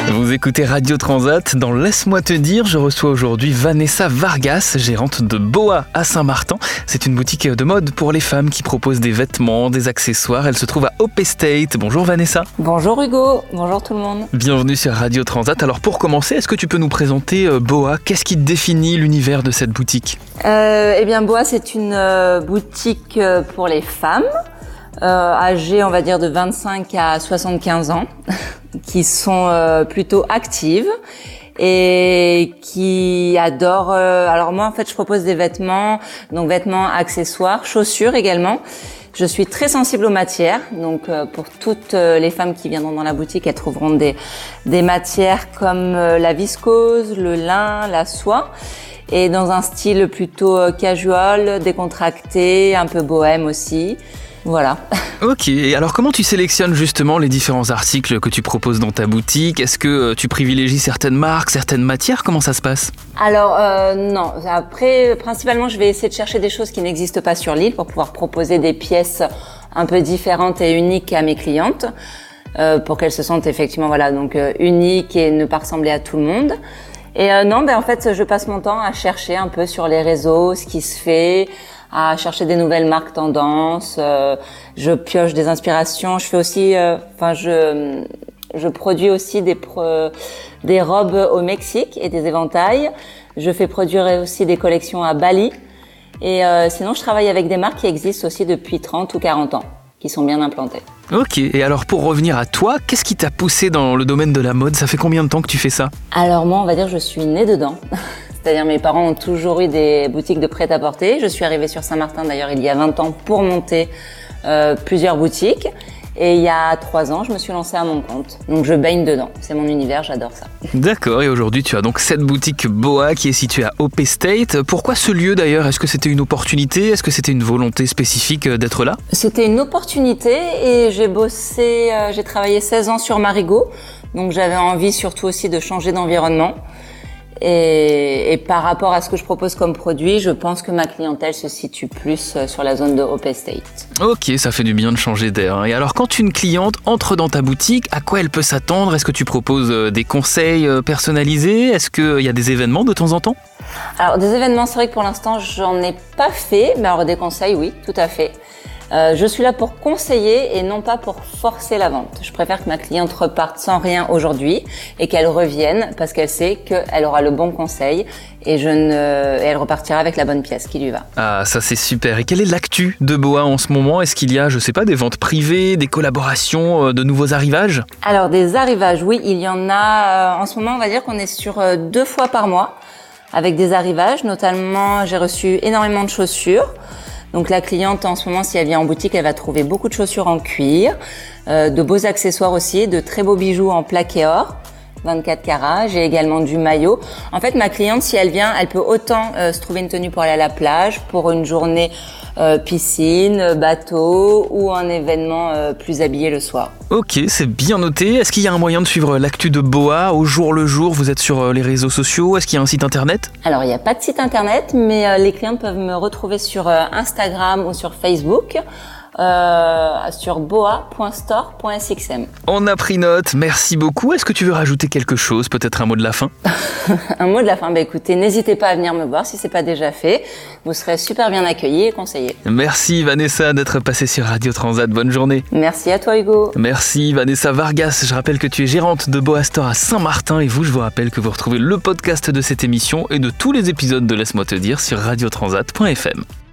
Vous écoutez Radio Transat. Dans Laisse-moi te dire, je reçois aujourd'hui Vanessa Vargas, gérante de Boa à Saint-Martin. C'est une boutique de mode pour les femmes qui propose des vêtements, des accessoires. Elle se trouve à Hope Estate. Bonjour Vanessa. Bonjour Hugo, bonjour tout le monde. Bienvenue sur Radio Transat. Alors pour commencer, est-ce que tu peux nous présenter Boa ? Qu'est-ce qui définit l'univers de cette boutique ? Boa, c'est une boutique pour les femmes âgées, on va dire, de 25 à 75 ans, qui sont plutôt actives et qui adorent... alors moi, en fait, je propose des vêtements, donc vêtements, accessoires, chaussures également. Je suis très sensible aux matières, donc pour toutes les femmes qui viendront dans la boutique, elles trouveront des matières comme la viscose, le lin, la soie, et dans un style plutôt casual, décontracté, un peu bohème aussi. Voilà. Ok, et alors comment tu sélectionnes justement les différents articles que tu proposes dans ta boutique ? Est-ce que tu privilégies certaines marques, certaines matières ? Comment ça se passe ? Alors non, après principalement je vais essayer de chercher des choses qui n'existent pas sur l'île pour pouvoir proposer des pièces un peu différentes et uniques à mes clientes pour qu'elles se sentent effectivement uniques et ne pas ressembler à tout le monde. Et en fait je passe mon temps à chercher un peu sur les réseaux ce qui se fait, à chercher des nouvelles marques tendances, je pioche des inspirations, je fais aussi je produis aussi des robes au Mexique et des éventails. Je fais produire aussi des collections à Bali et sinon je travaille avec des marques qui existent aussi depuis 30 ou 40 ans, qui sont bien implantées. Ok, et alors pour revenir à toi, qu'est-ce qui t'a poussé dans le domaine de la mode ? Ça fait combien de temps que tu fais ça ? Alors moi, on va dire je suis née dedans. C'est-à-dire mes parents ont toujours eu des boutiques de prêt-à-porter. Je suis arrivée sur Saint-Martin d'ailleurs il y a 20 ans pour monter plusieurs boutiques. Et il y a 3 ans, je me suis lancée à mon compte. Donc je baigne dedans. C'est mon univers, j'adore ça. D'accord, et aujourd'hui tu as donc cette boutique Boa qui est située à Hope Estate. Pourquoi ce lieu d'ailleurs ? Est-ce que c'était une opportunité ? Est-ce que c'était une volonté spécifique d'être là ? C'était une opportunité et j'ai travaillé 16 ans sur Marigot. Donc j'avais envie surtout aussi de changer d'environnement. Et par rapport à ce que je propose comme produit, je pense que ma clientèle se situe plus sur la zone de Hope Estate. Ok, ça fait du bien de changer d'air. Et alors quand une cliente entre dans ta boutique, à quoi elle peut s'attendre ? Est-ce que tu proposes des conseils personnalisés ? Est-ce qu'il y a des événements de temps en temps ? Alors des événements, c'est vrai que pour l'instant j'en ai pas fait, mais alors des conseils, oui, tout à fait. Je suis là pour conseiller et non pas pour forcer la vente. Je préfère que ma cliente reparte sans rien aujourd'hui et qu'elle revienne parce qu'elle sait qu'elle aura le bon conseil et elle repartira avec la bonne pièce qui lui va. Ah, ça c'est super. Et quelle est l'actu de Boa en ce moment ? Est-ce qu'il y a, des ventes privées, des collaborations, de nouveaux arrivages ? Alors des arrivages, oui, il y en a. En ce moment, on va dire qu'on est sur 2 fois par mois avec des arrivages. Notamment, j'ai reçu énormément de chaussures. Donc la cliente en ce moment, si elle vient en boutique, elle va trouver beaucoup de chaussures en cuir, de beaux accessoires aussi, de très beaux bijoux en plaqué or, 24 carats. J'ai également du maillot. En fait, ma cliente, si elle vient, elle peut autant se trouver une tenue pour aller à la plage, pour une journée piscine, bateau ou un événement plus habillé le soir. Ok, c'est bien noté. Est-ce qu'il y a un moyen de suivre l'actu de Boa au jour le jour ? Vous êtes sur les réseaux sociaux ? Est-ce qu'il y a un site internet ? Alors, il n'y a pas de site internet, mais les clientes peuvent me retrouver sur Instagram ou sur Facebook. Sur boa.store.sxm. On a pris note, merci beaucoup. Est-ce que tu veux rajouter quelque chose, peut-être un mot de la fin ? Un mot de la fin, écoutez, n'hésitez pas à venir me voir si c'est pas déjà fait. Vous serez super bien accueillis et conseillés. Merci Vanessa d'être passée sur Radio Transat, bonne journée. Merci à toi Hugo. Merci Vanessa Vargas, je rappelle que tu es gérante de Boa Store à Saint-Martin et je vous rappelle que vous retrouvez le podcast de cette émission et de tous les épisodes de Laisse-moi te dire sur radiotransat.fm.